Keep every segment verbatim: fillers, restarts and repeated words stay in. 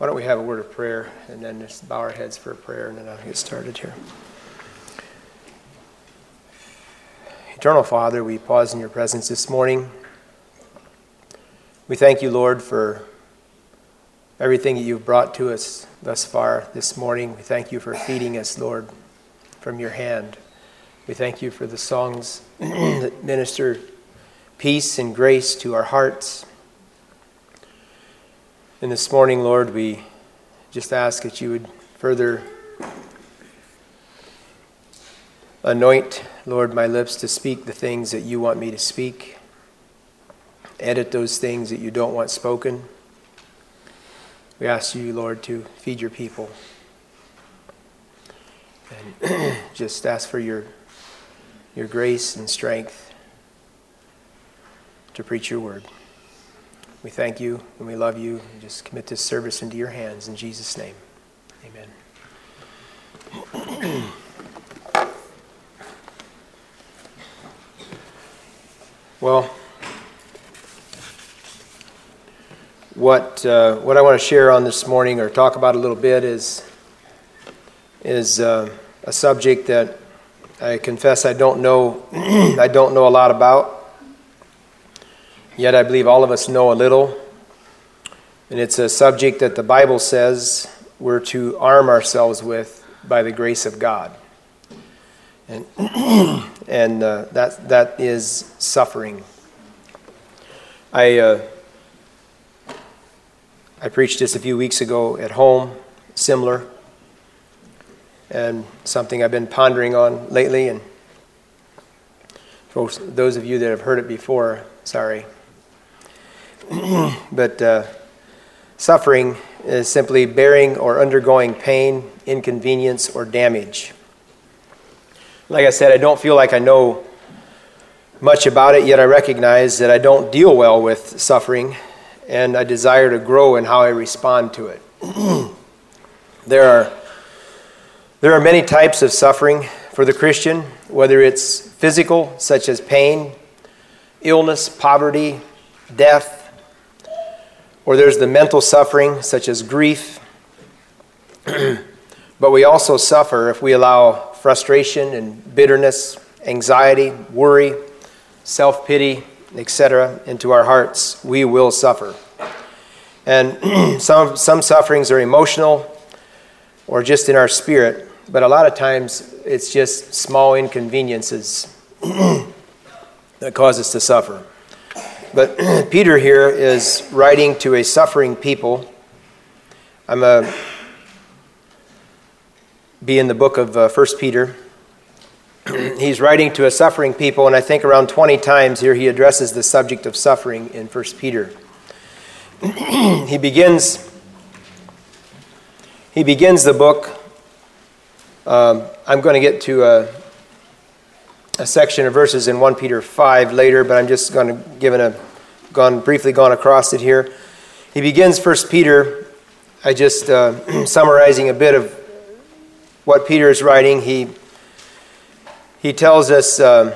Why don't we have a word of prayer and then just bow our heads for a prayer and then I'll get started here. Eternal Father, we pause in your presence this morning. We thank you, Lord, for everything that you've brought to us thus far this morning. We thank you for feeding us, Lord, from your hand. We thank you for the songs that minister peace and grace to our hearts. And this morning, Lord, we just ask that you would further anoint, Lord, my lips to speak the things that you want me to speak. Edit those things that you don't want spoken. We ask you, Lord, to feed your people. And just ask for your, your grace and strength to preach your word. We thank you and we love you. And just commit this service into your hands in Jesus' name. Amen. Well, what uh, what I want to share on this morning or talk about a little bit is is uh, a subject that I confess I don't know I don't know a lot about. Yet I believe all of us know a little. And it's a subject that the Bible says we're to arm ourselves with by the grace of God. And and uh, that that is suffering. I uh, I preached this a few weeks ago at home, similar, and something I've been pondering on lately. And for those of you that have heard it before, sorry. But uh, suffering is simply bearing or undergoing pain, inconvenience, or damage. Like I said, I don't feel like I know much about it, yet I recognize that I don't deal well with suffering, and I desire to grow in how I respond to it. There are there are many types of suffering for the Christian, whether it's physical, such as pain, illness, poverty, death, or there's the mental suffering, such as grief. But we also suffer if we allow frustration and bitterness, anxiety, worry, self-pity, et cetera into our hearts. We will suffer. And some some sufferings are emotional or just in our spirit, but a lot of times it's just small inconveniences that cause us to suffer. But Peter here is writing to a suffering people. I'm a be in the book of uh, First Peter. He's writing to a suffering people, and I think around twenty times here he addresses the subject of suffering in First Peter. he begins he begins the book. Um, I'm going to get to a, a section of verses in First Peter five later, but I'm just going to give it a gone briefly gone across it here. He begins First Peter. I just uh, summarizing a bit of what Peter is writing. He he tells us. Uh,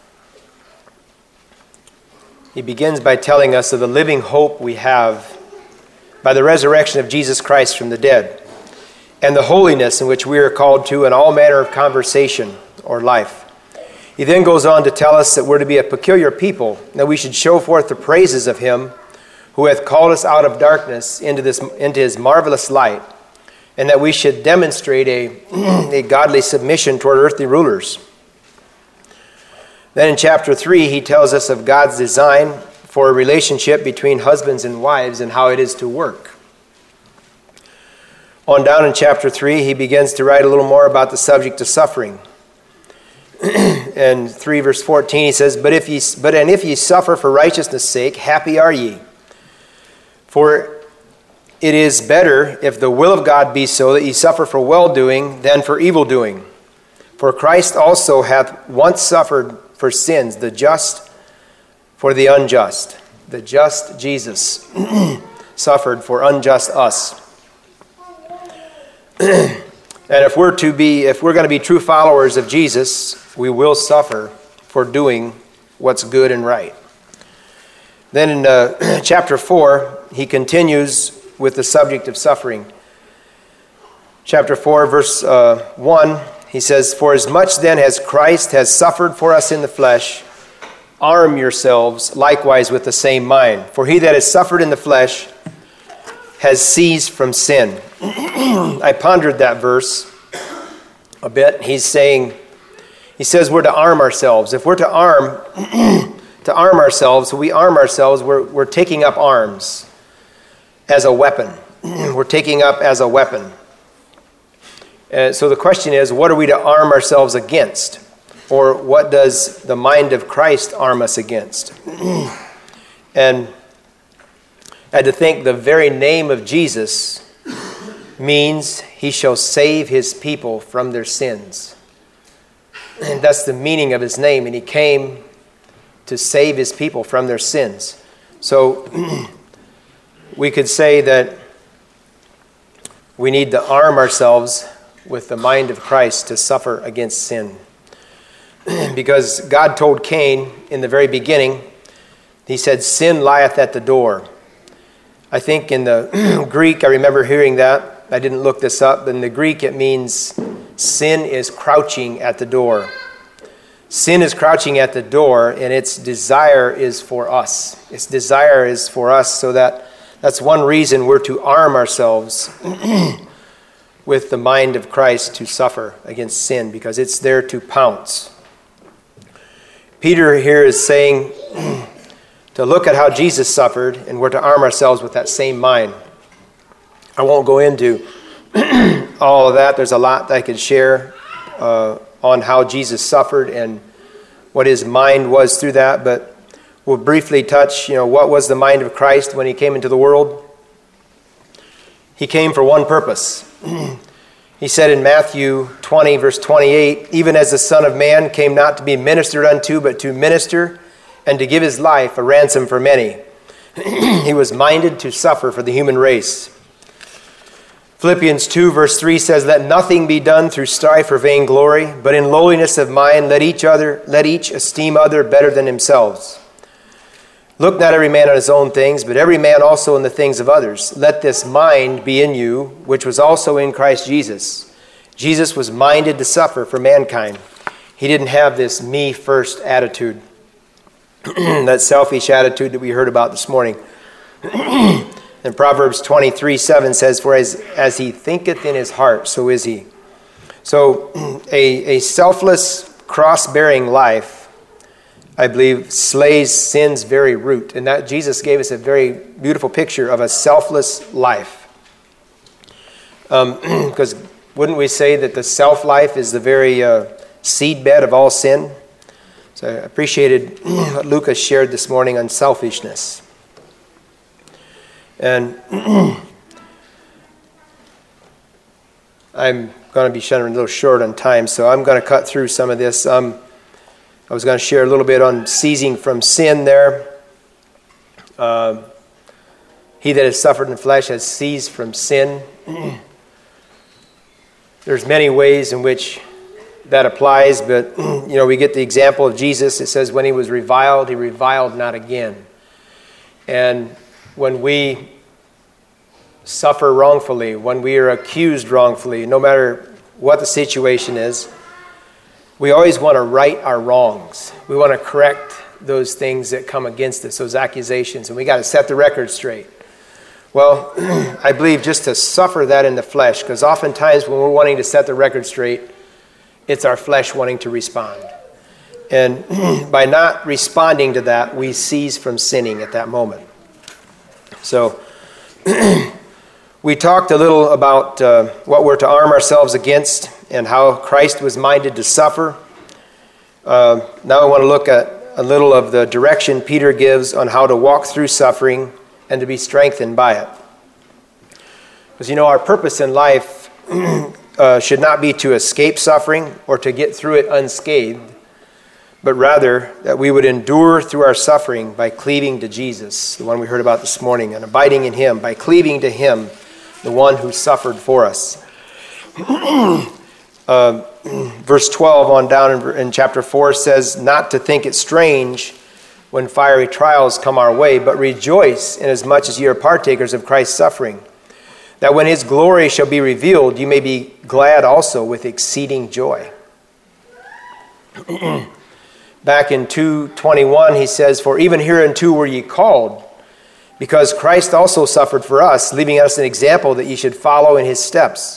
he begins by telling us of the living hope we have by the resurrection of Jesus Christ from the dead, and the holiness in which we are called to in all manner of conversation or life. He then goes on to tell us that we're to be a peculiar people, that we should show forth the praises of him who hath called us out of darkness into this into his marvelous light, and that we should demonstrate a, a godly submission toward earthly rulers. Then in chapter three, he tells us of God's design for a relationship between husbands and wives and how it is to work. On down in chapter three, he begins to write a little more about the subject of suffering. And three verse fourteen, he says, But if ye but and if ye suffer for righteousness' sake, happy are ye. For it is better, if the will of God be so, that ye suffer for well-doing than for evil-doing. For Christ also hath once suffered for sins, the just for the unjust. The just Jesus suffered for unjust us. And if we're to be, if we're going to be true followers of Jesus, we will suffer for doing what's good and right. Then in uh, chapter four, he continues with the subject of suffering. Chapter four, verse uh, one, he says, "For as much then as Christ has suffered for us in the flesh, arm yourselves likewise with the same mind. For he that has suffered in the flesh has ceased from sin." I pondered that verse a bit. He's saying, he says we're to arm ourselves. If we're to arm, to arm ourselves, we arm ourselves, we're, we're taking up arms as a weapon. We're taking up as a weapon. Uh, so the question is, what are we to arm ourselves against? Or what does the mind of Christ arm us against? And I had to think the very name of Jesus means he shall save his people from their sins. And that's the meaning of his name. And he came to save his people from their sins. So we could say that we need to arm ourselves with the mind of Christ to suffer against sin. Because God told Cain in the very beginning, he said, "Sin lieth at the door." I think in the Greek, I remember hearing that. I didn't look this up, but in the Greek it means sin is crouching at the door. Sin is crouching at the door, and its desire is for us. Its desire is for us, so that that's one reason we're to arm ourselves with the mind of Christ to suffer against sin, because it's there to pounce. Peter here is saying to look at how Jesus suffered, and we're to arm ourselves with that same mind. I won't go into all of that. There's a lot that I could share uh, on how Jesus suffered and what his mind was through that, but we'll briefly touch, you know, what was the mind of Christ when he came into the world? He came for one purpose. He said in Matthew twenty, verse twenty-eight, "Even as the Son of Man came not to be ministered unto, but to minister and to give his life a ransom for many." He was minded to suffer for the human race. Philippians two, verse three says, "Let nothing be done through strife or vainglory, but in lowliness of mind let each other, let each esteem other better than themselves. Look not every man on his own things, but every man also in the things of others. Let this mind be in you, which was also in Christ Jesus." Jesus was minded to suffer for mankind. He didn't have this me-first attitude, that selfish attitude that we heard about this morning. And Proverbs twenty-three, seven says, "For as, as he thinketh in his heart, so is he." So a, a selfless, cross-bearing life, I believe, slays sin's very root. And that Jesus gave us a very beautiful picture of a selfless life. Because um, wouldn't we say that the self-life is the very uh, seedbed of all sin? So I appreciated what Lucas shared this morning on selfishness. And I'm going to be shutting a little short on time, so I'm going to cut through some of this. Um, I was going to share a little bit on ceasing from sin there. Uh, he that has suffered in the flesh has ceased from sin. There's many ways in which that applies, but you know, we get the example of Jesus. It says when he was reviled, he reviled not again. And when we suffer wrongfully, when we are accused wrongfully, no matter what the situation is, we always want to right our wrongs. We want to correct those things that come against us, those accusations, and we got to set the record straight. Well, I believe just to suffer that in the flesh, because oftentimes when we're wanting to set the record straight, it's our flesh wanting to respond. And by not responding to that, we cease from sinning at that moment. So we talked a little about uh, what we're to arm ourselves against and how Christ was minded to suffer. Uh, now I want to look at a little of the direction Peter gives on how to walk through suffering and to be strengthened by it. Because, you know, our purpose in life uh, should not be to escape suffering or to get through it unscathed, but rather that we would endure through our suffering by cleaving to Jesus, the one we heard about this morning, and abiding in him, by cleaving to him, the one who suffered for us. uh, verse twelve on down in, in chapter four says, "Not to think it strange when fiery trials come our way, but rejoice inasmuch as ye are partakers of Christ's suffering, that when his glory shall be revealed, you may be glad also with exceeding joy. Back in two twenty-one, he says, for even hereunto were ye called, because Christ also suffered for us, leaving us an example that ye should follow in his steps.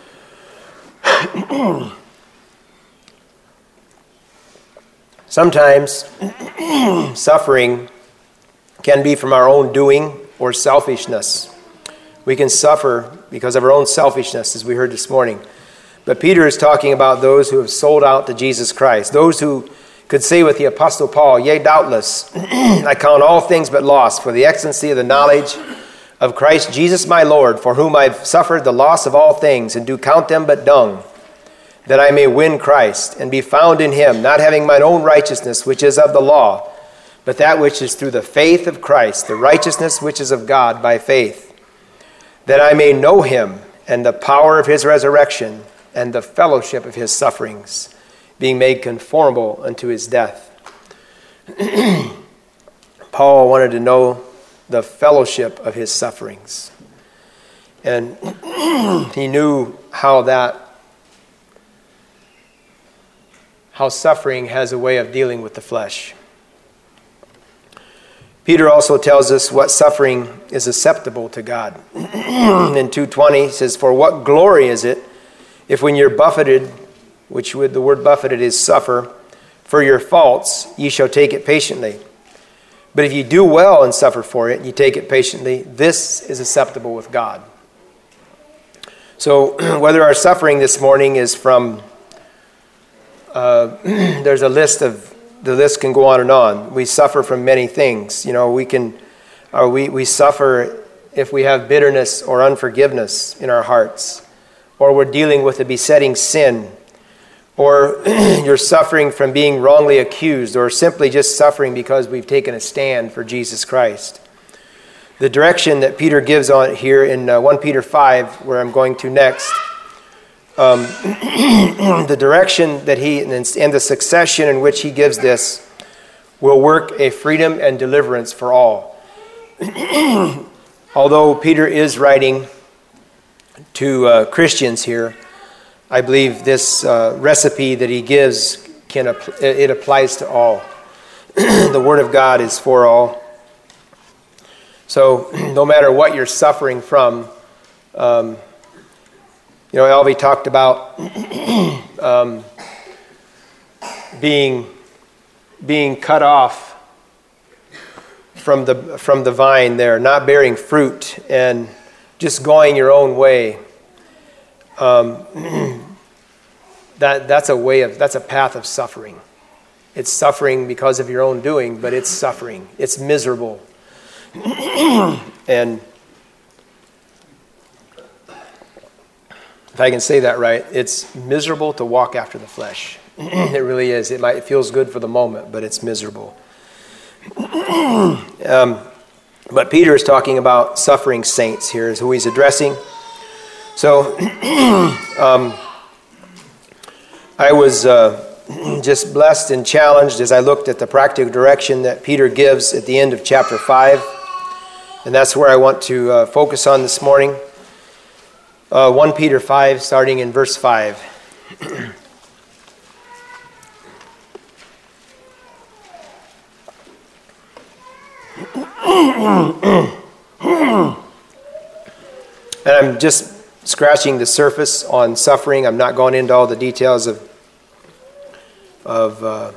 Sometimes suffering can be from our own doing or selfishness. We can suffer because of our own selfishness, as we heard this morning. But Peter is talking about those who have sold out to Jesus Christ, those who could say with the Apostle Paul, yea, doubtless, I count all things but loss for the excellency of the knowledge of Christ Jesus my Lord, for whom I've suffered the loss of all things, and do count them but dung, that I may win Christ, and be found in him, not having mine own righteousness, which is of the law, but that which is through the faith of Christ, the righteousness which is of God by faith, that I may know him, and the power of his resurrection, and the fellowship of his sufferings, being made conformable unto his death. Paul wanted to know the fellowship of his sufferings. And he knew how that, how suffering has a way of dealing with the flesh. Peter also tells us what suffering is acceptable to God. In two twenty, he says, for what glory is it if when you're buffeted, which with the word buffeted is suffer, for your faults, ye shall take it patiently. But if you do well and suffer for it, you take it patiently, this is acceptable with God. So whether our suffering this morning is from, uh, there's a list of, the list can go on and on. We suffer from many things. You know, we can, or we, we suffer if we have bitterness or unforgiveness in our hearts, or we're dealing with a besetting sin, or you're suffering from being wrongly accused, or simply just suffering because we've taken a stand for Jesus Christ. The direction that Peter gives on it here in uh, First Peter five, where I'm going to next, um, the direction that he, and the succession in which he gives this, will work a freedom and deliverance for all. Although Peter is writing to uh, Christians here, I believe this uh, recipe that he gives, can it applies to all. The Word of God is for all. So no matter what you're suffering from, um, you know, Elvie talked about um, being being cut off from the from the vine there, not bearing fruit, and just going your own way. Um, that that's a way of that's a path of suffering. It's suffering because of your own doing, but it's suffering. It's miserable. And if I can say that right, it's miserable to walk after the flesh. It really is. It might it feels good for the moment, but it's miserable. um, but Peter is talking about suffering saints here, is who he's addressing. So, um, I was uh, just blessed and challenged as I looked at the practical direction that Peter gives at the end of chapter five. And that's where I want to uh, focus on this morning. Uh, First Peter five, starting in verse five. And I'm just scratching the surface on suffering. I'm not going into all the details of of uh,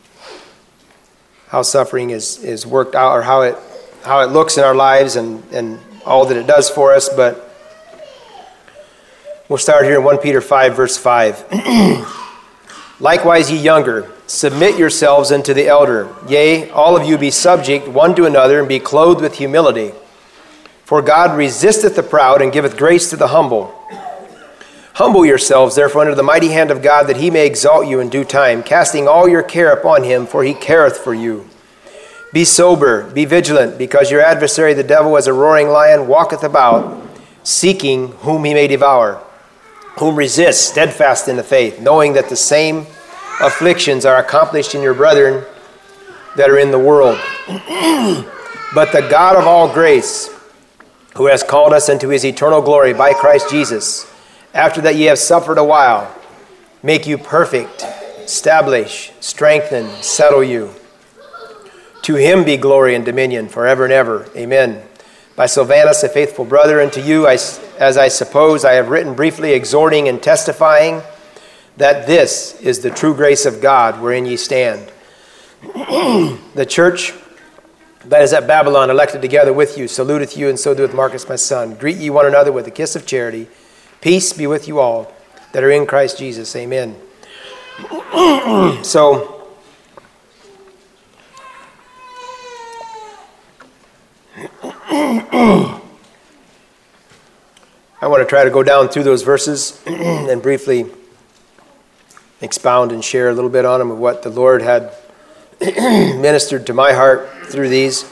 how suffering is, is worked out, or how it how it looks in our lives, and, and all that it does for us. But we'll start here in First Peter five, verse five. Likewise, ye younger, submit yourselves unto the elder. Yea, all of you be subject one to another, and be clothed with humility. For God resisteth the proud, and giveth grace to the humble. Humble yourselves, therefore, under the mighty hand of God, that he may exalt you in due time, casting all your care upon him, for he careth for you. Be sober, be vigilant, because your adversary the devil, as a roaring lion, walketh about, seeking whom he may devour, whom resist, steadfast in the faith, knowing that the same afflictions are accomplished in your brethren that are in the world. But the God of all grace, who has called us into his eternal glory by Christ Jesus, after that ye have suffered a while, make you perfect, establish, strengthen, settle you. To him be glory and dominion forever and ever. Amen. By Silvanus, a faithful brother, and to you, I, as I suppose, I have written briefly, exhorting and testifying that this is the true grace of God wherein ye stand. The church that is at Babylon, elected together with you, saluteth you, and so doeth Marcus my son. Greet ye one another with a kiss of charity. Peace be with you all that are in Christ Jesus. Amen. So, I want to try to go down through those verses and briefly expound and share a little bit on them of what the Lord had ministered to my heart through these.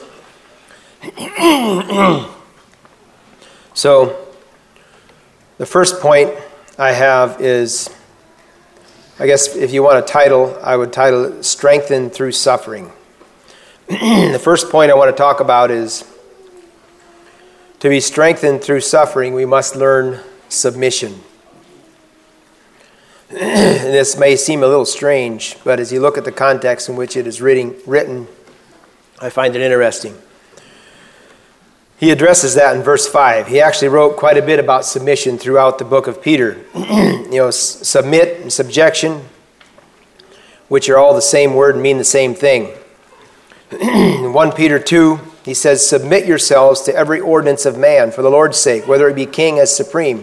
So, the first point I have is, I guess if you want a title, I would title it Strengthened Through Suffering. The first point I want to talk about is, to be strengthened through suffering, we must learn submission. And this may seem a little strange, but as you look at the context in which it is written, written, I find it interesting. He addresses that in verse five. He actually wrote quite a bit about submission throughout the book of Peter. You know, submit and subjection, which are all the same word and mean the same thing. In First Peter two, he says, submit yourselves to every ordinance of man for the Lord's sake, whether it be king as supreme.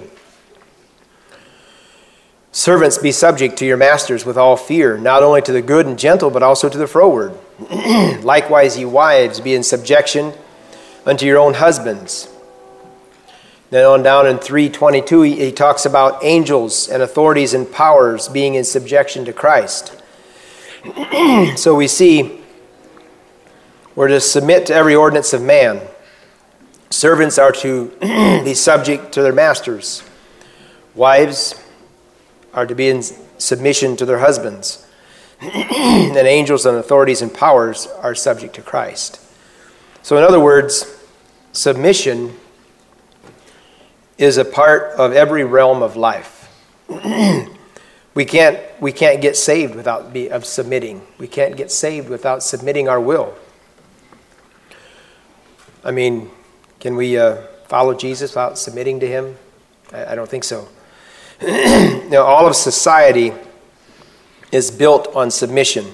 Servants, be subject to your masters with all fear, not only to the good and gentle, but also to the froward. Likewise, ye wives, be in subjection unto your own husbands. Then on down in three twenty-two, he, he talks about angels and authorities and powers being in subjection to Christ. So we see we're to submit to every ordinance of man. Servants are to be subject to their masters. Wives are to be in submission to their husbands. And angels and authorities and powers are subject to Christ. So in other words, submission is a part of every realm of life. we can't we can't get saved without be, of submitting. We can't get saved without submitting our will. I mean, can we uh, follow Jesus without submitting to him? I, I don't think so. You know, all of society is built on submission.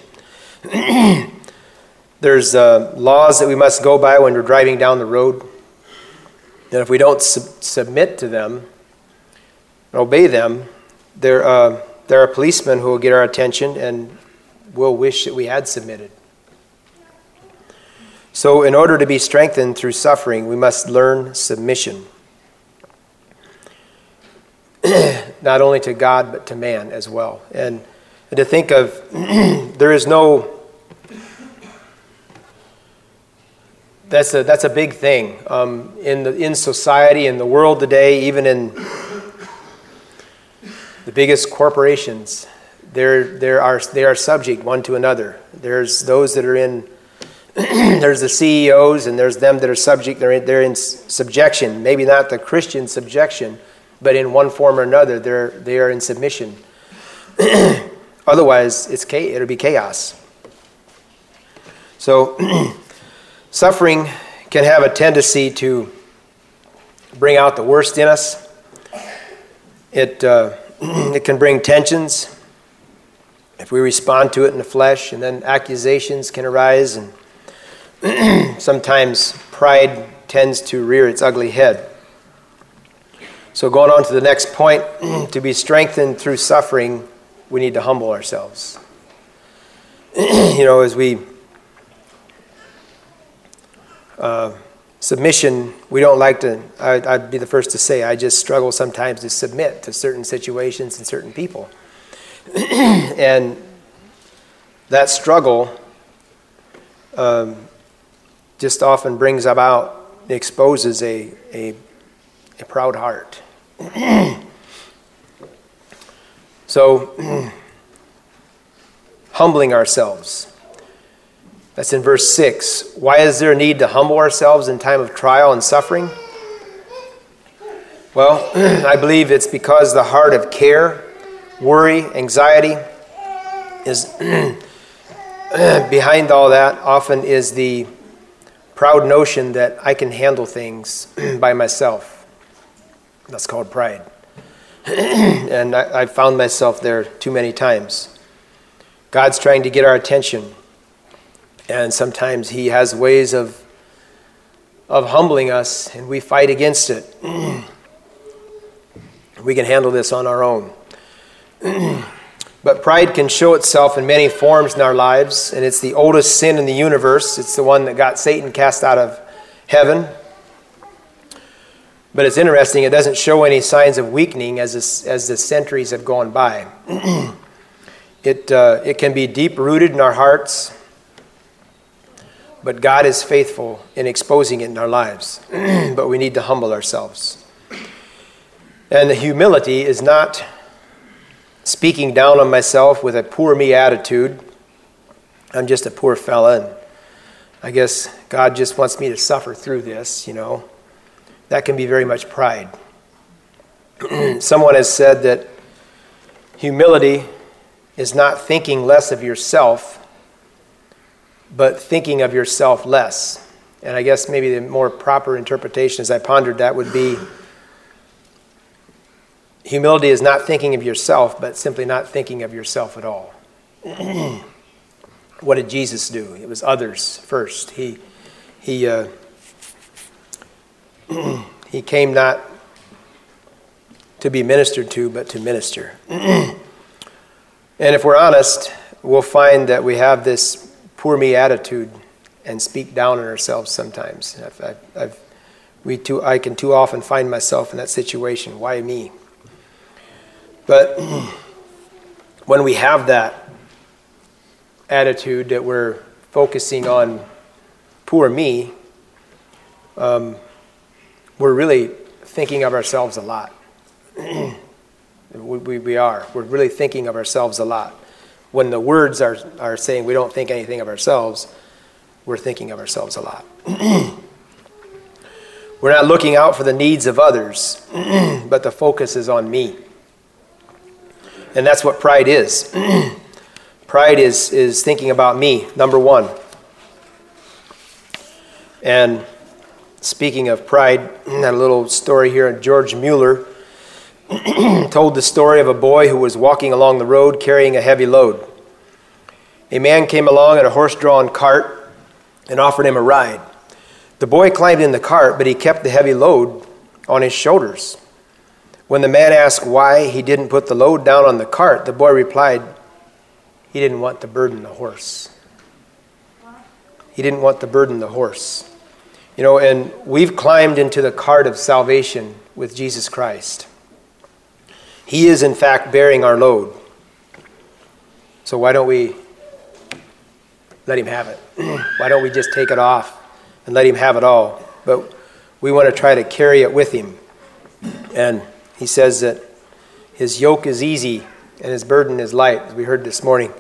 There's uh, laws that we must go by when we're driving down the road. And if we don't sub- submit to them and obey them, there, uh, there are policemen who will get our attention and will wish that we had submitted. So in order to be strengthened through suffering, we must learn submission. Not only to God, but to man as well. And, and to think of, there is no, that's a, that's a big thing. Um, in, the, in society, in the world today, even in the biggest corporations, there, there are, they are subject one to another. There's those that are in there's the C E Os, and there's them that are subject. They're in, they're in subjection. Maybe not the Christian subjection, but in one form or another, they're they are in submission. Otherwise, it's it'll be chaos. So, suffering can have a tendency to bring out the worst in us. It uh, it can bring tensions if we respond to it in the flesh, and then accusations can arise, and sometimes pride tends to rear its ugly head. So going on to the next point, to be strengthened through suffering, we need to humble ourselves. You know, as we, uh, submission, we don't like to, I, I'd be the first to say, I just struggle sometimes to submit to certain situations and certain people. And that struggle um, just often brings about, exposes a, a, a proud heart. So, humbling ourselves. That's in verse six. Why is there a need to humble ourselves in time of trial and suffering? Well, I believe it's because the heart of care, worry, anxiety is behind all that often is the proud notion that I can handle things by myself. That's called pride. And I, I've found myself there too many times. God's trying to get our attention, and sometimes he has ways of of humbling us, and we fight against it. We can handle this on our own. But pride can show itself in many forms in our lives, and it's the oldest sin in the universe. It's the one that got Satan cast out of heaven. But it's interesting, it doesn't show any signs of weakening as this, as the centuries have gone by. it uh, it can be deep-rooted in our hearts, but God is faithful in exposing it in our lives. But we need to humble ourselves. And the humility is not speaking down on myself with a poor me attitude. I'm just a poor fella, and I guess God just wants me to suffer through this, you know. That can be very much pride. Someone has said that humility is not thinking less of yourself, but thinking of yourself less. And I guess maybe the more proper interpretation as I pondered that would be humility is not thinking of yourself, but simply not thinking of yourself at all. What did Jesus do? It was others first. He he uh, he came not to be ministered to, but to minister. And if we're honest, we'll find that we have this poor me attitude and speak down on ourselves sometimes. I've, I've, I've, we too, I can too often find myself in that situation. Why me? But when we have that attitude that we're focusing on poor me, um, we're really thinking of ourselves a lot. we, we, we are. We're really thinking of ourselves a lot. When the words are, are saying we don't think anything of ourselves, we're thinking of ourselves a lot. We're not looking out for the needs of others, but the focus is on me. And that's what pride is. Pride is, is thinking about me, number one. And speaking of pride, that little story here, George Mueller told the story of a boy who was walking along the road carrying a heavy load. A man came along in a horse-drawn cart and offered him a ride. The boy climbed in the cart, but he kept the heavy load on his shoulders. When the man asked why he didn't put the load down on the cart, the boy replied, he didn't want to burden the horse. He didn't want to burden the horse. You know, and we've climbed into the cart of salvation with Jesus Christ. He is, in fact, bearing our load. So why don't we let him have it? Why don't we just take it off and let him have it all? But we want to try to carry it with him. And he says that his yoke is easy and his burden is light, as we heard this morning.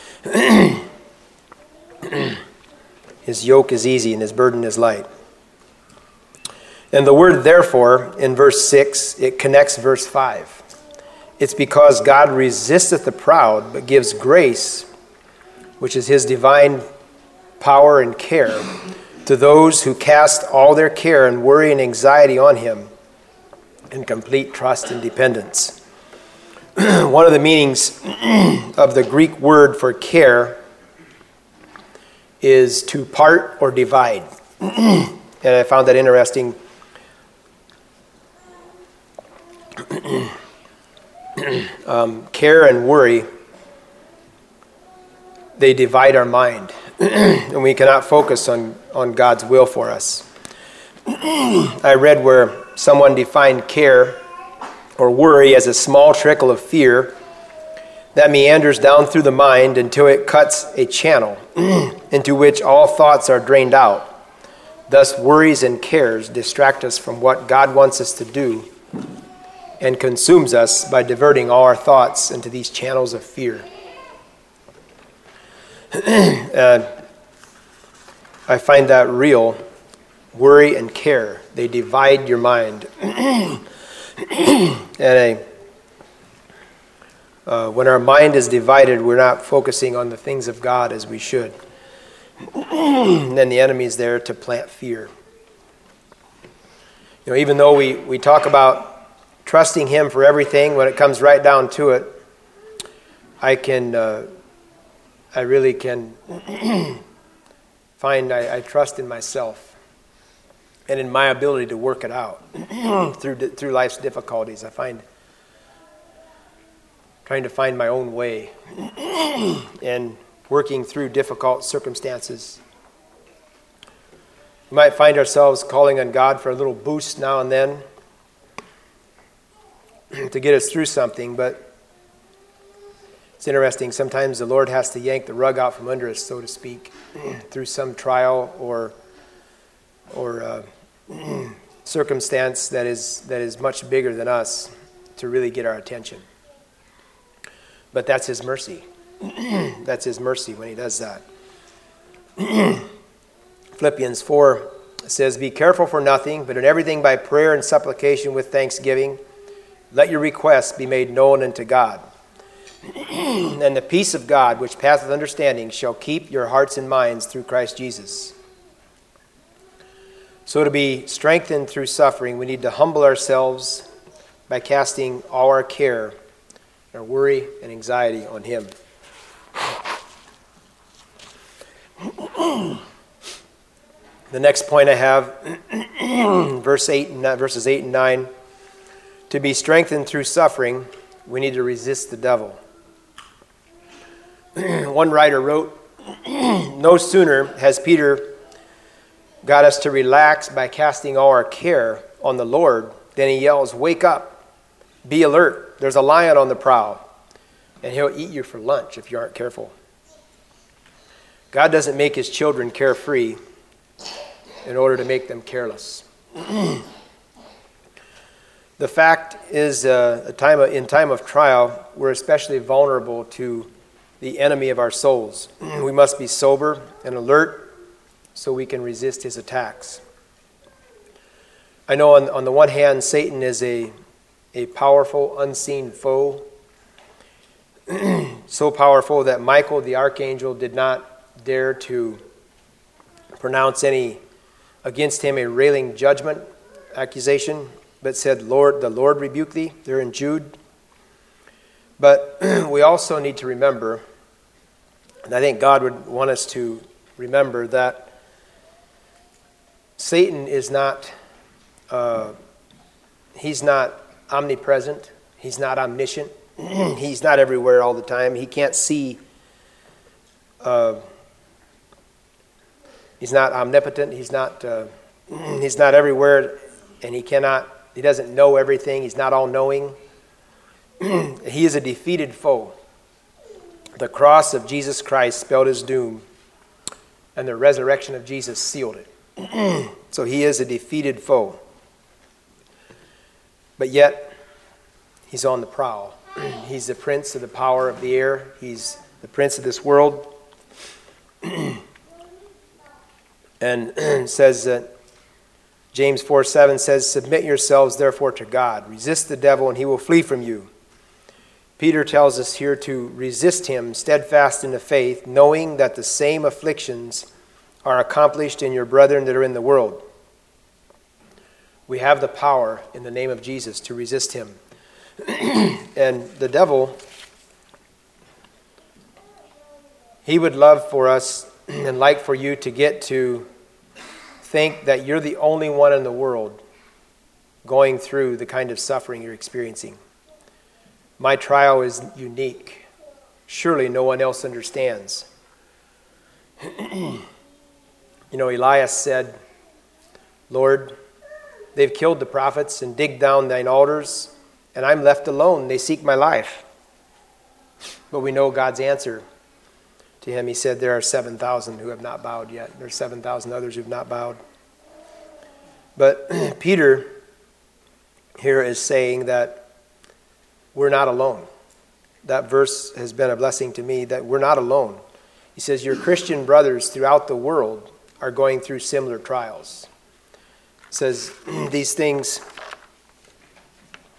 His yoke is easy and his burden is light. And the word therefore in verse six, it connects verse five. It's because God resisteth the proud, but gives grace, which is his divine power and care, to those who cast all their care and worry and anxiety on him in complete trust and dependence. One of the meanings of the Greek word for care is to part or divide. And I found that interesting. um, care and worry, they divide our mind. And we cannot focus on, on God's will for us. I read where someone defined care or worry as a small trickle of fear that meanders down through the mind until it cuts a channel into which all thoughts are drained out. Thus, worries and cares distract us from what God wants us to do and consumes us by diverting all our thoughts into these channels of fear. uh, I find that real. Worry and care, they divide your mind. and a, uh, when our mind is divided, we're not focusing on the things of God as we should. And then the enemy is there to plant fear. You know, even though we, we talk about trusting Him for everything, when it comes right down to it, I can, uh, I really can find I, I trust in myself and in my ability to work it out through through life's difficulties. I find trying to find my own way and working through difficult circumstances. We might find ourselves calling on God for a little boost now and then to get us through something, but it's interesting. Sometimes the Lord has to yank the rug out from under us, so to speak, through some trial or or uh, circumstance that is that is much bigger than us to really get our attention. But that's His mercy. That's His mercy when He does that. Philippians four says, "Be careful for nothing, but in everything by prayer and supplication with thanksgiving, let your requests be made known unto God. And the peace of God, which passeth understanding, shall keep your hearts and minds through Christ Jesus." So to be strengthened through suffering, we need to humble ourselves by casting all our care, our worry, and anxiety on Him. The next point I have, verse eight and verses eight and nine. To be strengthened through suffering, we need to resist the devil. One writer wrote, "No sooner has Peter got us to relax by casting all our care on the Lord than he yells, 'Wake up, be alert. There's a lion on the prowl, and he'll eat you for lunch if you aren't careful.'" God doesn't make His children carefree in order to make them careless. The fact is, uh, a time of, in time of trial, we're especially vulnerable to the enemy of our souls. We must be sober and alert so we can resist his attacks. I know on, on the one hand, Satan is a, a powerful, unseen foe, so powerful that Michael the archangel did not dare to pronounce any against him a railing judgment accusation, but said, "Lord, the Lord rebuke thee." They're in Jude. But we also need to remember, and I think God would want us to remember, that Satan is not, uh, he's not omnipresent. He's not omniscient. He's not everywhere all the time. He can't see. Uh, he's not omnipotent. He's not, uh, he's not everywhere, and he cannot, he doesn't know everything. He's not all-knowing. He is a defeated foe. The cross of Jesus Christ spelled his doom, and the resurrection of Jesus sealed it. So he is a defeated foe. But yet, he's on the prowl. He's the prince of the power of the air. He's the prince of this world. And says that James four seven says, "Submit yourselves therefore to God. Resist the devil, and he will flee from you." Peter tells us here to resist him, steadfast in the faith, knowing that the same afflictions are accomplished in your brethren that are in the world. We have the power in the name of Jesus to resist him. And the devil, he would love for us and like for you to get to think that you're the only one in the world going through the kind of suffering you're experiencing. My trial is unique. Surely no one else understands. You know, Elias said, "Lord, they've killed the prophets and digged down thine altars, and I'm left alone. They seek my life." But we know God's answer to him. He said, "There are seven thousand who have not bowed yet. There are seven thousand others who have not bowed." But Peter here is saying that we're not alone. That verse has been a blessing to me, that we're not alone. He says, your Christian brothers throughout the world are going through similar trials. It says these things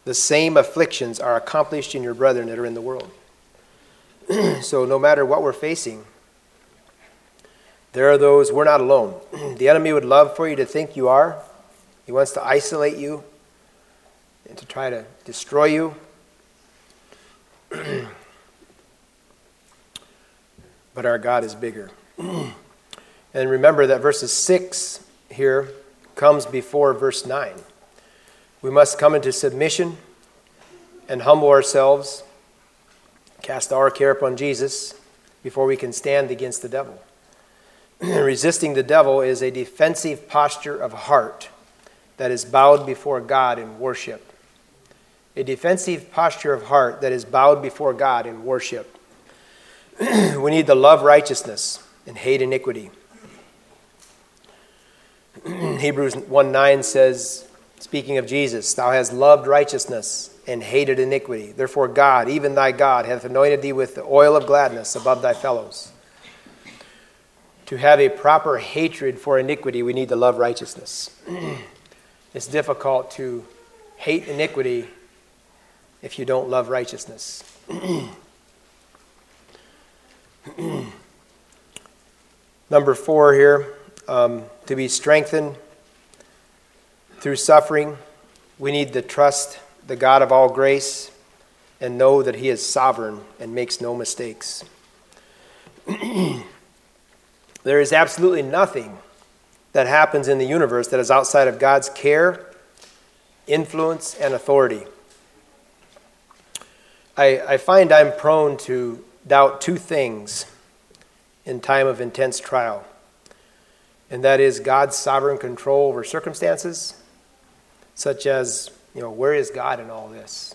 the same afflictions are accomplished in your brethren that are in the world. So no matter what we're facing, there are those, we're not alone. The enemy would love for you to think you are. He wants to isolate you and to try to destroy you. But our God is bigger. And remember that verses six here comes before verse nine. We must come into submission and humble ourselves, cast our care upon Jesus before we can stand against the devil. Resisting the devil is a defensive posture of heart that is bowed before God in worship. A defensive posture of heart that is bowed before God in worship. We need to love righteousness and hate iniquity. Hebrews one nine says, speaking of Jesus, thou hast loved righteousness and hated iniquity. Therefore God, even thy God, hath anointed thee with the oil of gladness above thy fellows. To have a proper hatred for iniquity, we need to love righteousness. It's difficult to hate iniquity if you don't love righteousness. Number four here, um, to be strengthened through suffering, we need to trust the God of all grace and know that he is sovereign and makes no mistakes. There is absolutely nothing that happens in the universe that is outside of God's care, influence, and authority. I, I find I'm prone to doubt two things in time of intense trial. And that is God's sovereign control over circumstances, such as, you know, where is God in all this?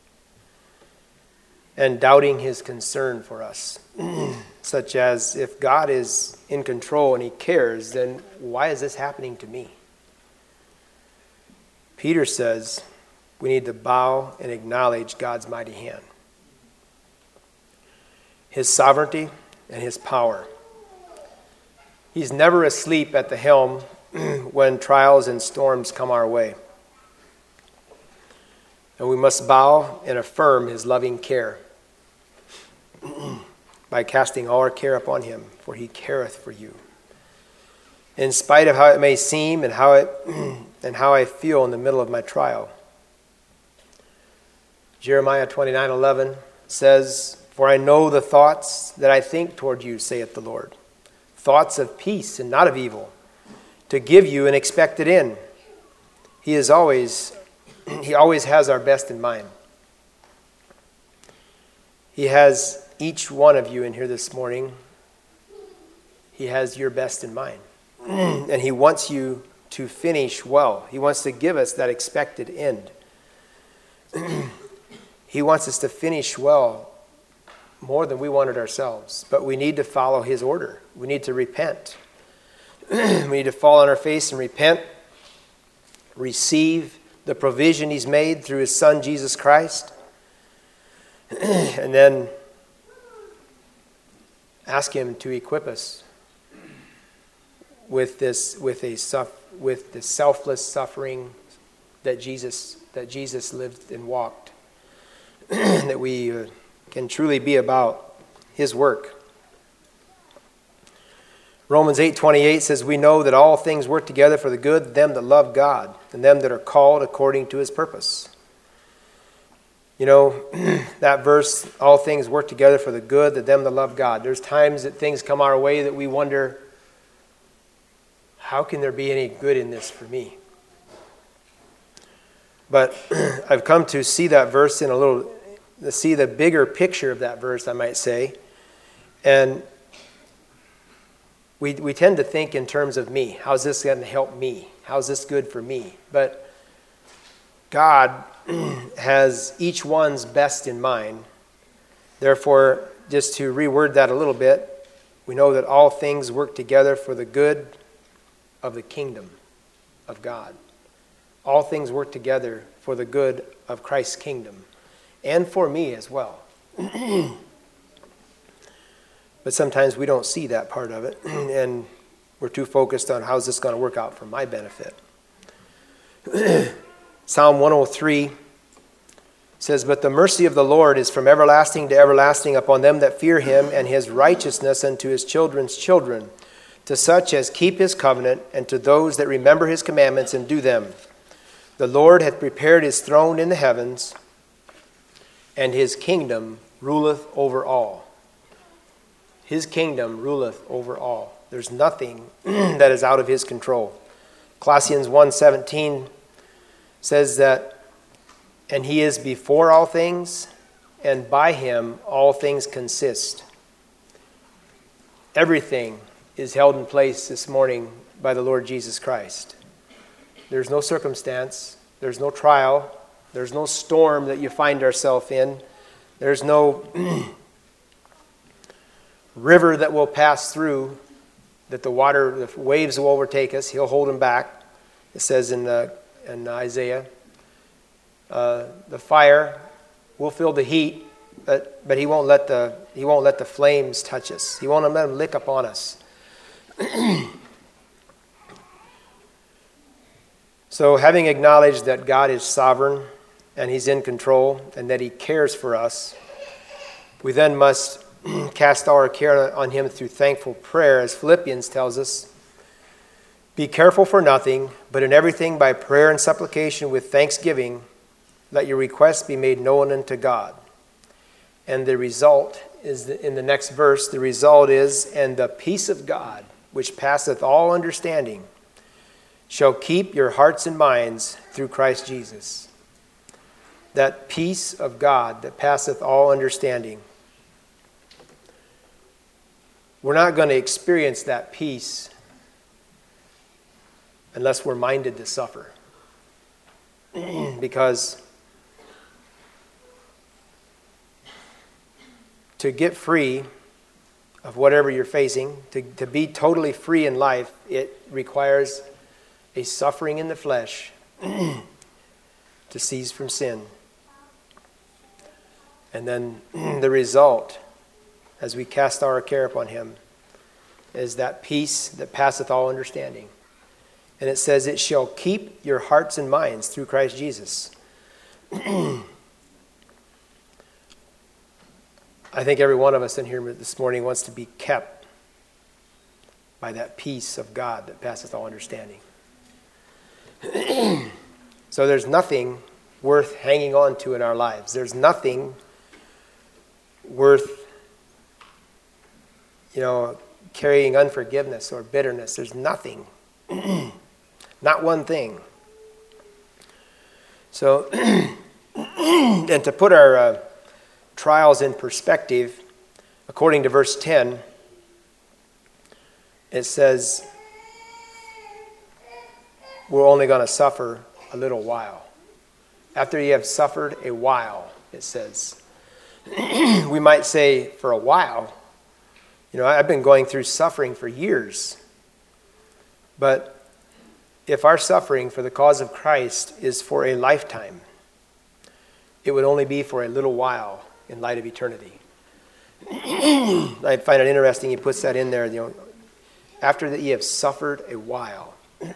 And doubting his concern for us, such as if God is in control and he cares, then why is this happening to me? Peter says we need to bow and acknowledge God's mighty hand, his sovereignty and his power. He's never asleep at the helm when trials and storms come our way. And we must bow and affirm his loving care by casting all our care upon him, for he careth for you. In spite of how it may seem and how it and how I feel in the middle of my trial. Jeremiah twenty-nine eleven says, for I know the thoughts that I think toward you, saith the Lord, thoughts of peace and not of evil, to give you an expected end. He is always, he always has our best in mind. He has each one of you in here this morning. He has your best in mind. And he wants you to finish well. He wants to give us that expected end. He wants us to finish well more than we wanted ourselves. But we need to follow his order. We need to repent. We need to fall on our face and repent. Receive the provision he's made through his son, Jesus Christ. And then ask him to equip us with this, with a with the selfless suffering that Jesus that Jesus lived and walked, that we uh, can truly be about his work. Romans eight twenty-eight says, we know that all things work together for the good of them that love God and them that are called according to his purpose. You know, that verse, all things work together for the good of them that love God. There's times that things come our way that we wonder, how can there be any good in this for me? But I've come to see that verse in a little, to see the bigger picture of that verse, I might say. And we we tend to think in terms of me. How's this going to help me? How's this good for me? But God has each one's best in mind. Therefore, just to reword that a little bit, we know that all things work together for the good of the kingdom of God. All things work together for the good of Christ's kingdom, and for me as well. But sometimes we don't see that part of it, and we're too focused on how's this going to work out for my benefit. Psalm one oh three It says, "But the mercy of the Lord is from everlasting to everlasting upon them that fear him, and his righteousness unto his children's children, to such as keep his covenant, and to those that remember his commandments and do them. The Lord hath prepared his throne in the heavens, and his kingdom ruleth over all." His kingdom ruleth over all. There's nothing that is out of his control. Colossians one seventeen says that, "And he is before all things, and by him all things consist." Everything is held in place this morning by the Lord Jesus Christ. There's no circumstance, there's no trial, there's no storm that you find ourselves in, there's no river that will pass through, that the water, the waves will overtake us. He'll hold them back. It says in, uh, in Isaiah, uh, the fire will feel the heat, but but he won't let the he won't let the flames touch us. He won't let them lick upon us. So, having acknowledged that God is sovereign and he's in control and that he cares for us, we then must cast our care on him through thankful prayer, as Philippians tells us. "Be careful for nothing, but in everything by prayer and supplication with thanksgiving, let your requests be made known unto God." And the result is, in the next verse, the result is, "And the peace of God, which passeth all understanding, shall keep your hearts and minds through Christ Jesus." That peace of God that passeth all understanding. We're not going to experience that peace unless we're minded to suffer. Because to get free of whatever you're facing, to, to be totally free in life, it requires a suffering in the flesh to cease from sin. And then the result, as we cast our care upon him, is that peace that passeth all understanding. And it says, "It shall keep your hearts and minds through Christ Jesus." I think every one of us in here this morning wants to be kept by that peace of God that passeth all understanding. So there's nothing worth hanging on to in our lives. There's nothing worth, you know, carrying unforgiveness or bitterness. There's nothing. Not one thing. So, and to put our uh, trials in perspective, according to verse ten, it says we're only going to suffer a little while. After you have suffered a while, it says. We might say, for a while. You know, I've been going through suffering for years. But if our suffering for the cause of Christ is for a lifetime, it would only be for a little while in light of eternity. I find it interesting he puts that in there, you know, after that ye have suffered a while.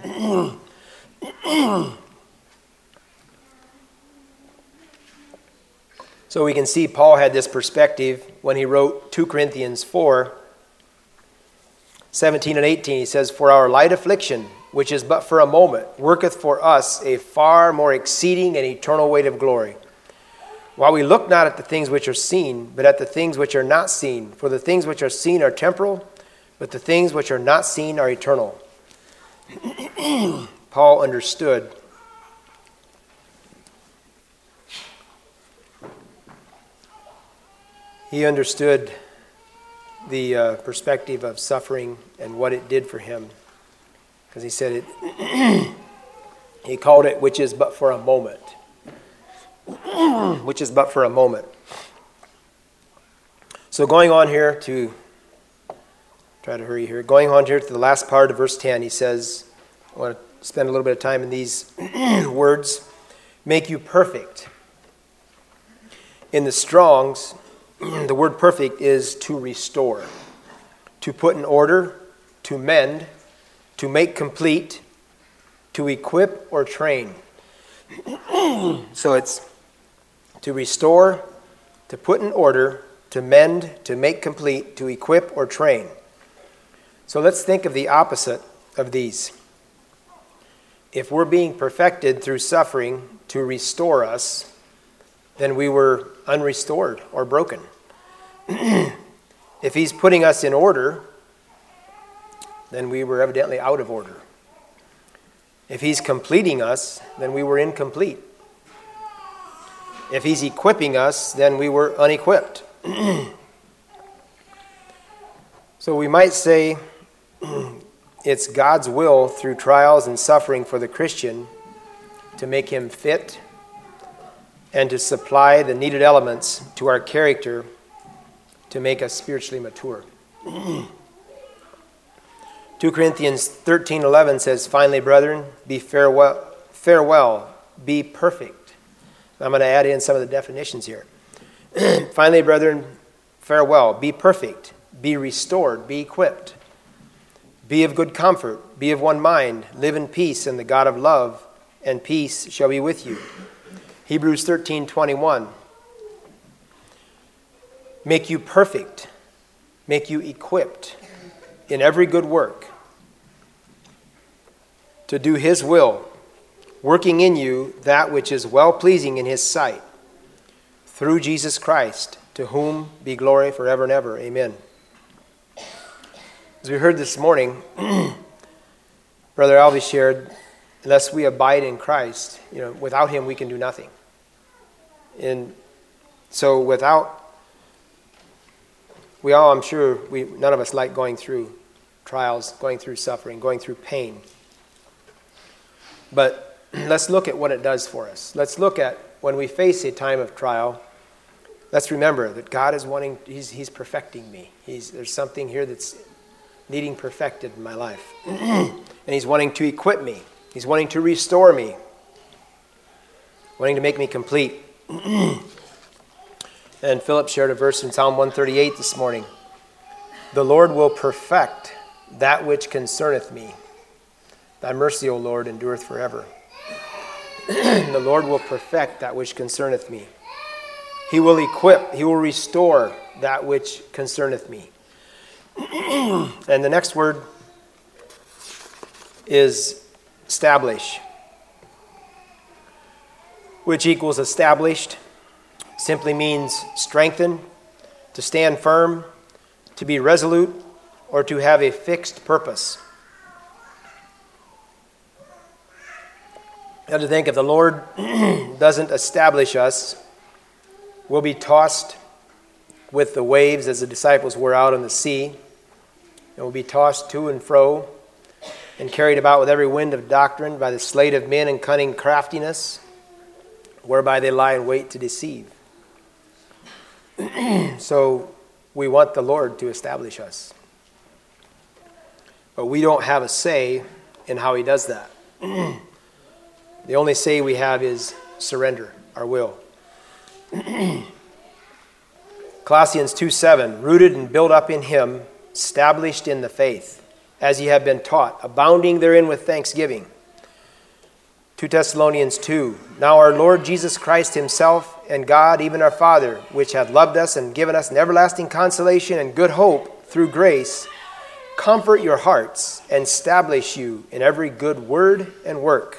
So we can see Paul had this perspective when he wrote Second Corinthians four, seventeen and eighteen. He says, "For our light affliction, which is but for a moment, worketh for us a far more exceeding and eternal weight of glory. While we look not at the things which are seen, but at the things which are not seen. For the things which are seen are temporal, but the things which are not seen are eternal." Paul understood He understood the uh, perspective of suffering and what it did for him. Because he said it, he called it, which is but for a moment. Which is but for a moment. So going on here to, try to hurry here, going on here to the last part of verse ten, he says, I want to spend a little bit of time in these words, "Make you perfect." In the Strong's, the word perfect is to restore, to put in order, to mend, to make complete, to equip or train. So it's to restore, to put in order, to mend, to make complete, to equip or train. So let's think of the opposite of these. If we're being perfected through suffering to restore us, then we were unrestored or broken. If he's putting us in order, then we were evidently out of order. If he's completing us, then we were incomplete. If he's equipping us, then we were unequipped. So we might say it's God's will through trials and suffering for the Christian to make him fit and to supply the needed elements to our character to make us spiritually mature. Second Corinthians thirteen eleven says, "Finally, brethren, be farewell, farewell, be perfect." I'm going to add in some of the definitions here. Finally, brethren, farewell, be perfect, be restored, be equipped, be of good comfort, be of one mind, live in peace, and the God of love and peace shall be with you. Hebrews thirteen twenty-one. Make you perfect, make you equipped in every good work to do his will, working in you that which is well-pleasing in his sight, through Jesus Christ, to whom be glory forever and ever. Amen. As we heard this morning, Brother Alvey shared, unless we abide in Christ, you know, without him we can do nothing. And so without, we all, I'm sure, we none of us like going through trials, going through suffering, going through pain. But let's look at what it does for us. Let's look at when we face a time of trial, let's remember that God is wanting, he's, he's perfecting me. He's, there's something here that's needing perfected in my life. And he's wanting to equip me. He's wanting to restore me. Wanting to make me complete. And Philip shared a verse in Psalm one thirty-eight this morning. The Lord will perfect that which concerneth me. Thy mercy, O Lord, endureth forever. The Lord will perfect that which concerneth me. He will equip, he will restore that which concerneth me. And the next word is establish, which equals established. Simply means strengthen, to stand firm, to be resolute, or to have a fixed purpose. You have to think, if the Lord doesn't establish us, we'll be tossed with the waves as the disciples were out on the sea. And we'll be tossed to and fro and carried about with every wind of doctrine by the sleight of men and cunning craftiness, whereby they lie in wait to deceive. So we want the Lord to establish us. But we don't have a say in how he does that. The only say we have is surrender, our will. Colossians two seven, rooted and built up in him, established in the faith, as ye have been taught, abounding therein with thanksgiving. Second Thessalonians two, now our Lord Jesus Christ himself and God, even our Father, which hath loved us and given us an everlasting consolation and good hope through grace, comfort your hearts and establish you in every good word and work.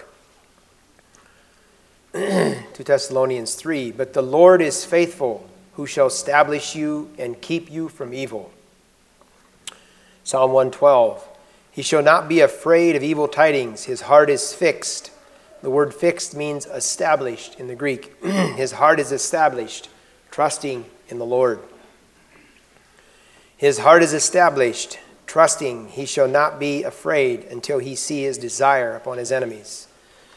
Second Thessalonians three, but the Lord is faithful, who shall establish you and keep you from evil. Psalm one twelve, he shall not be afraid of evil tidings, his heart is fixed. The word fixed means established in the Greek. His heart is established, trusting in the Lord. His heart is established, trusting he shall not be afraid until he see his desire upon his enemies.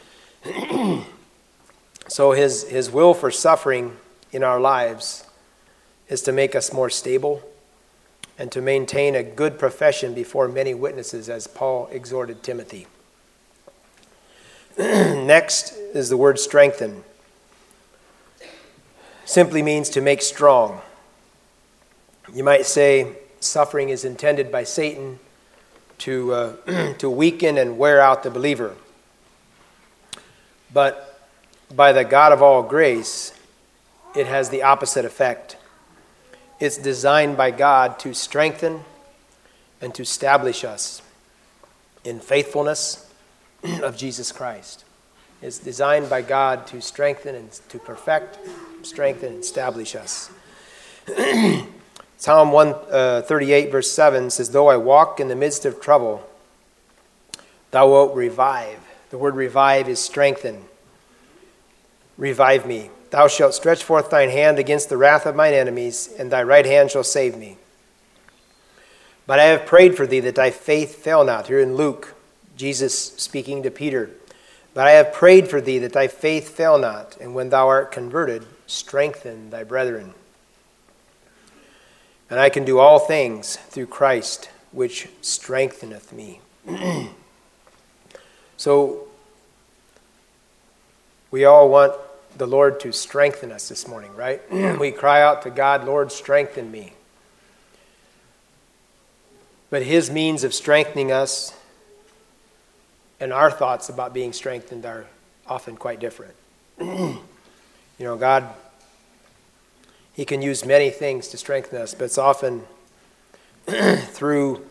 So his, his will for suffering in our lives is to make us more stable and to maintain a good profession before many witnesses, as Paul exhorted Timothy. Next is the word strengthen. Simply means to make strong. You might say suffering is intended by Satan to, uh, to weaken and wear out the believer. But by the God of all grace, it has the opposite effect. It's designed by God to strengthen and to establish us in faithfulness of Jesus Christ. It's designed by God to strengthen and to perfect, strengthen and establish us. Psalm one thirty-eight verse seven says, though I walk in the midst of trouble, thou wilt revive. The word revive is strengthen. Revive me. Thou shalt stretch forth thine hand against the wrath of mine enemies, and thy right hand shall save me. But I have prayed for thee that thy faith fail not. Here in Luke, Jesus speaking to Peter. But I have prayed for thee that thy faith fail not, and when thou art converted, strengthen thy brethren. And I can do all things through Christ, which strengtheneth me. So, we all want the Lord to strengthen us this morning, right? We cry out to God, Lord, strengthen me. But his means of strengthening us and our thoughts about being strengthened are often quite different. You know, God, he can use many things to strengthen us, but it's often through,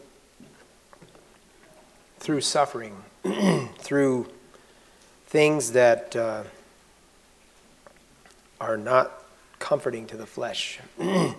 through suffering, through things that uh, are not comforting to the flesh. And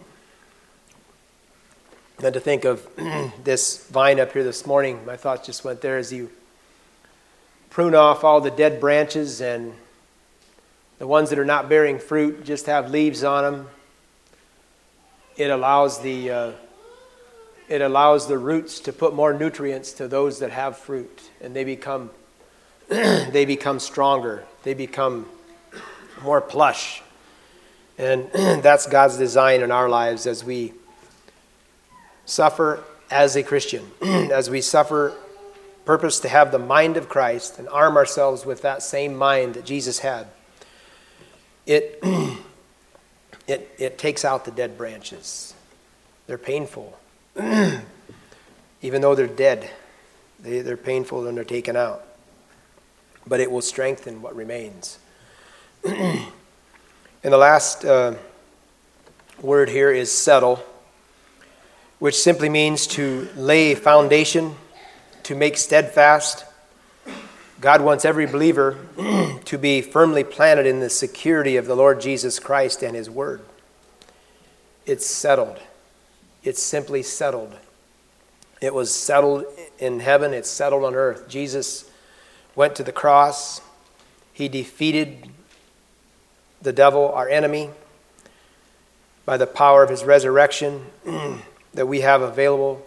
to think of this vine up here this morning, my thoughts just went there as you prune off all the dead branches, and the ones that are not bearing fruit just have leaves on them. It allows the uh, it allows the roots to put more nutrients to those that have fruit, and they become they become stronger. They become more plush, and that's God's design in our lives as we suffer as a Christian, as we suffer. Purpose to have the mind of Christ and arm ourselves with that same mind that Jesus had. It, it, it takes out the dead branches. They're painful. Even though they're dead, they, they're painful when they're taken out. But it will strengthen what remains. And the last uh, word here is settle, which simply means to lay a foundation, to make steadfast. God wants every believer to be firmly planted in the security of the Lord Jesus Christ and his word. It's settled. It's simply settled. It was settled in heaven. It's settled on earth. Jesus went to the cross. He defeated the devil, our enemy, by the power of his resurrection that we have available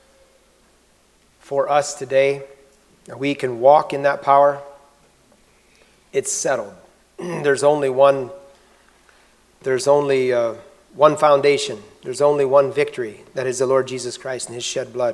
for us today. We can walk in that power. It's settled. There's only one. There's only uh, one foundation. There's only one victory. That is the Lord Jesus Christ and his shed blood.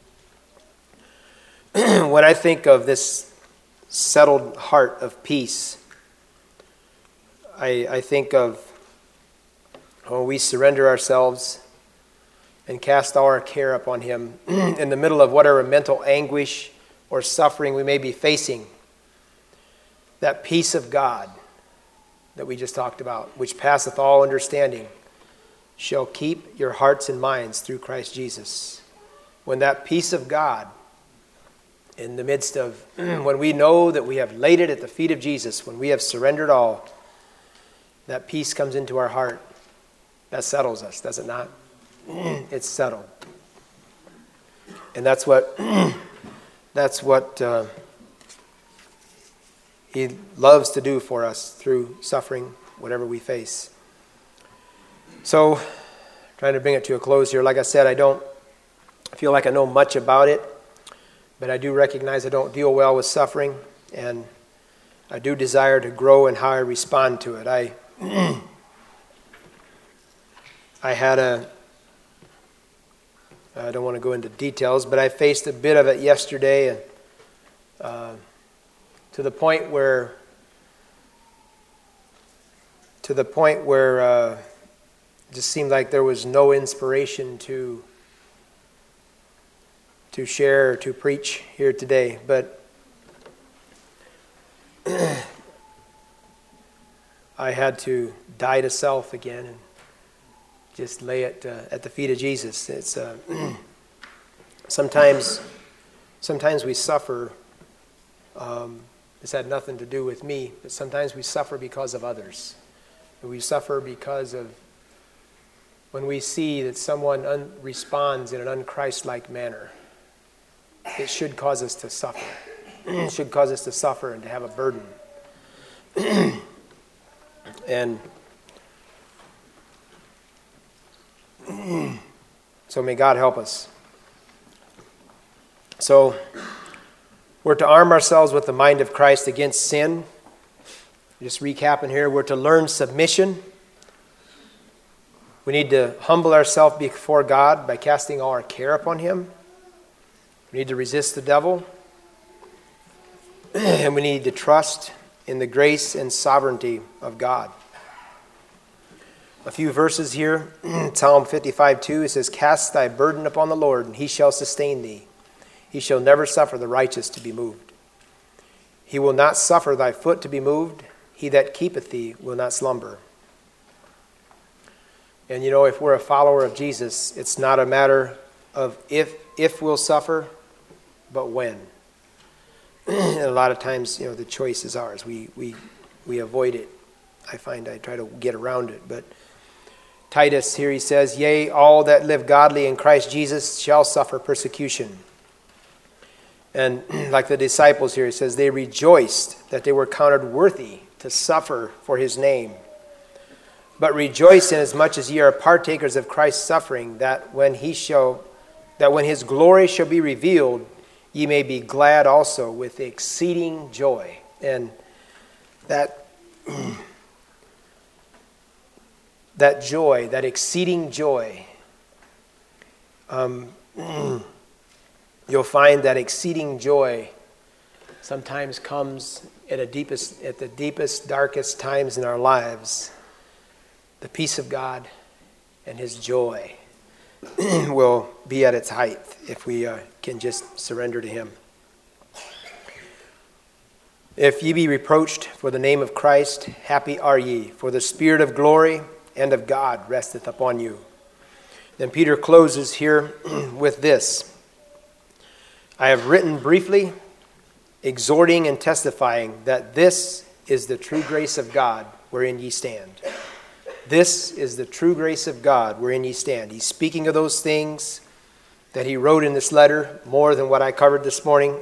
When I think of this settled heart of peace, I, I think of oh, we surrender ourselves and cast all our care upon him in the middle of whatever mental anguish or suffering we may be facing. That peace of God that we just talked about, which passeth all understanding, shall keep your hearts and minds through Christ Jesus. When that peace of God, in the midst of, when we know that we have laid it at the feet of Jesus, when we have surrendered all, that peace comes into our heart. That settles us, does it not? It's settled. And that's what that's what uh, he loves to do for us through suffering, whatever we face. So, trying to bring it to a close here. Like I said, I don't feel like I know much about it, but I do recognize I don't deal well with suffering, and I do desire to grow in how I respond to it. I I had a I don't want to go into details, but I faced a bit of it yesterday, and uh, to the point where, to the point where uh, it just seemed like there was no inspiration to to share or to preach here today. But I had to die to self again and just lay it uh, at the feet of Jesus. It's uh, sometimes, sometimes we suffer. Um, it's had nothing to do with me, but sometimes we suffer because of others. And we suffer because of when we see that someone un- responds in an un-Christ-like manner. It should cause us to suffer. It should cause us to suffer and to have a burden. And so may God help us. So we're to arm ourselves with the mind of Christ against sin. Just recapping here, we're to learn submission. We need to humble ourselves before God by casting all our care upon Him. We need to resist the devil. And we need to trust in the grace and sovereignty of God. A few verses here. Psalm fifty-five two, it says, "Cast thy burden upon the Lord, and He shall sustain thee. He shall never suffer the righteous to be moved. He will not suffer thy foot to be moved. He that keepeth thee will not slumber." And you know, if we're a follower of Jesus, it's not a matter of if if we'll suffer, but when. And a lot of times, you know, the choice is ours. We we we avoid it. I find I try to get around it. But Titus here, he says, "Yea, all that live godly in Christ Jesus shall suffer persecution." And like the disciples here, he says, "They rejoiced that they were counted worthy to suffer for His name. But rejoice inasmuch as ye are partakers of Christ's suffering, that when he shall, that when His glory shall be revealed, ye may be glad also with exceeding joy." And that that joy, that exceeding joy, um, you'll find that exceeding joy sometimes comes at a deepest, at the deepest, darkest times in our lives. The peace of God and His joy will be at its height if we uh, can just surrender to Him. "If ye be reproached for the name of Christ, happy are ye, for the Spirit of glory and of God resteth upon you." Then Peter closes here with this: "I have written briefly, exhorting and testifying that this is the true grace of God wherein ye stand." This is the true grace of God wherein ye stand. He's speaking of those things that he wrote in this letter, more than what I covered this morning.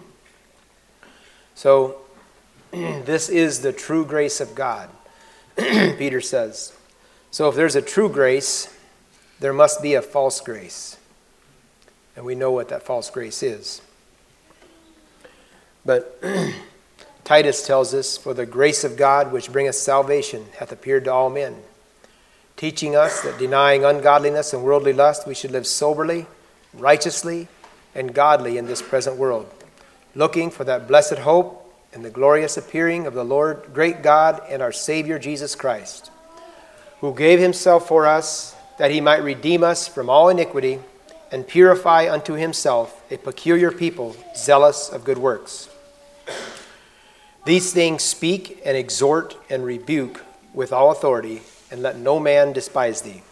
So, this is the true grace of God, Peter says. So if there's a true grace, there must be a false grace. And we know what that false grace is. But Titus tells us, "For the grace of God which bringeth salvation hath appeared to all men, teaching us that denying ungodliness and worldly lust, we should live soberly, righteously, and godly in this present world, looking for that blessed hope and the glorious appearing of the Lord, great God and our Savior Jesus Christ, who gave Himself for us, that He might redeem us from all iniquity and purify unto Himself a peculiar people, zealous of good works. These things speak and exhort and rebuke with all authority, and let no man despise thee.